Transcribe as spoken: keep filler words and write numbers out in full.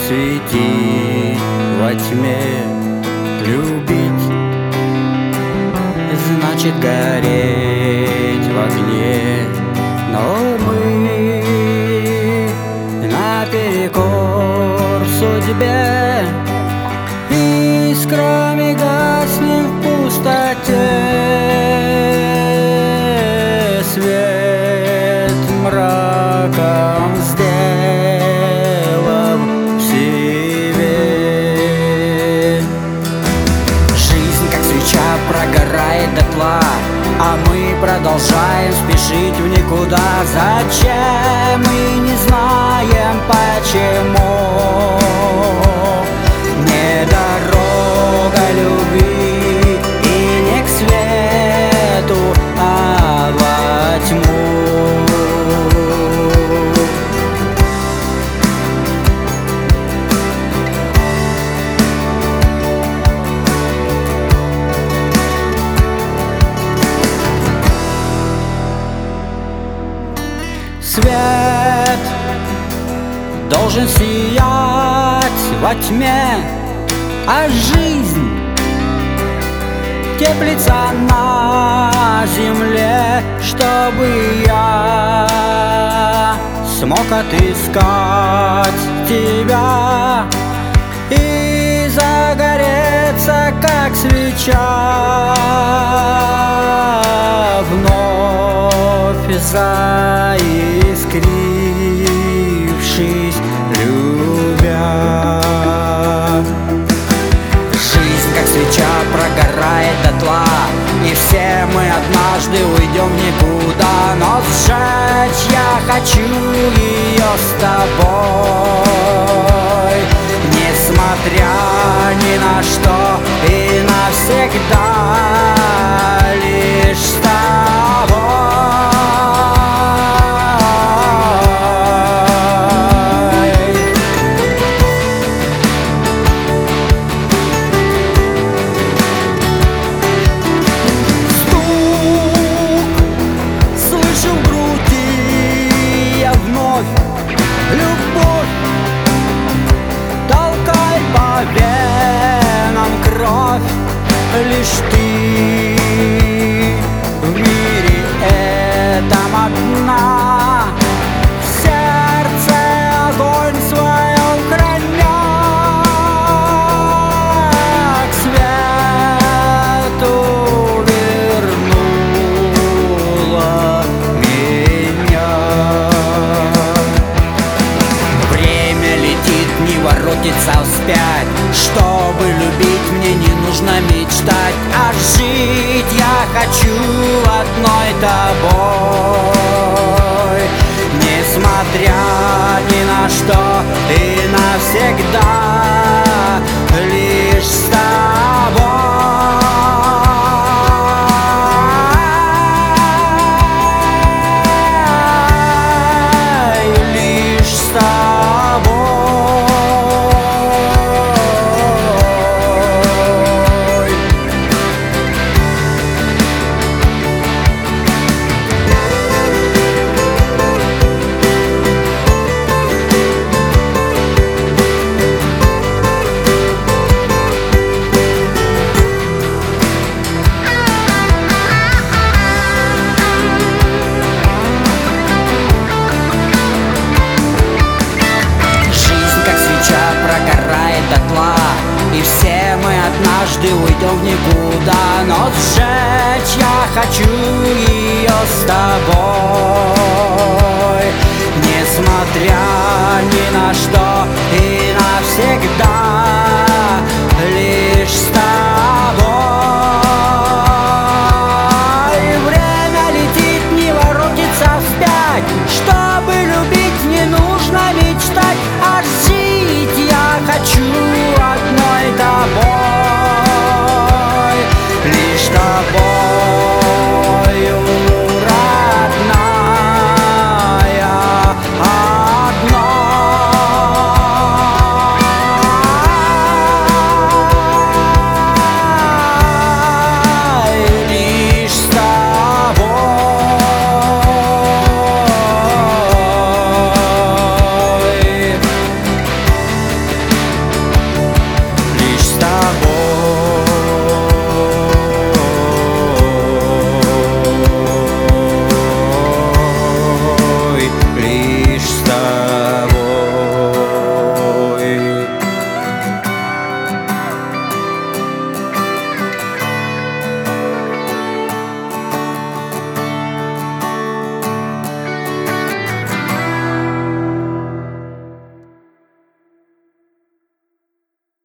светить во тьме. Любить значит гореть в огне, но мы наперекор судьбе искрами гаснем в пустоте. Свет мраком сделав себе. Жизнь, как свеча, прогорает дотла, а мы продолжаем спешить в никуда. Зачем? Мы не знаем почему. Не дорога любви и не к свету, а во тьму. Свет должен сиять во тьме, а жизнь теплится на земле, чтобы я смог отыскать тебя и загореться, как свеча, вновь заискрившись, любя. Жизнь, как свеча, прогорает дотла, и все мы однажды уйдем в никуда. Но сжечь я хочу ее с тобой, несмотря ни на что и навсегда, лишь с тобой. Любовь, толкай по венам кровь, лишь ты в мире этом одна. В сердце огонь в своем храня, к свету вернула меня. Не воротится вспять. Чтобы любить, мне не нужно мечтать, а жить я хочу одной тобой, несмотря ни на что и навсегда, лишь с тобой. И все мы однажды уйдем в никуда, но сжечь я хочу ее с тобой, несмотря ни на что и навсегда.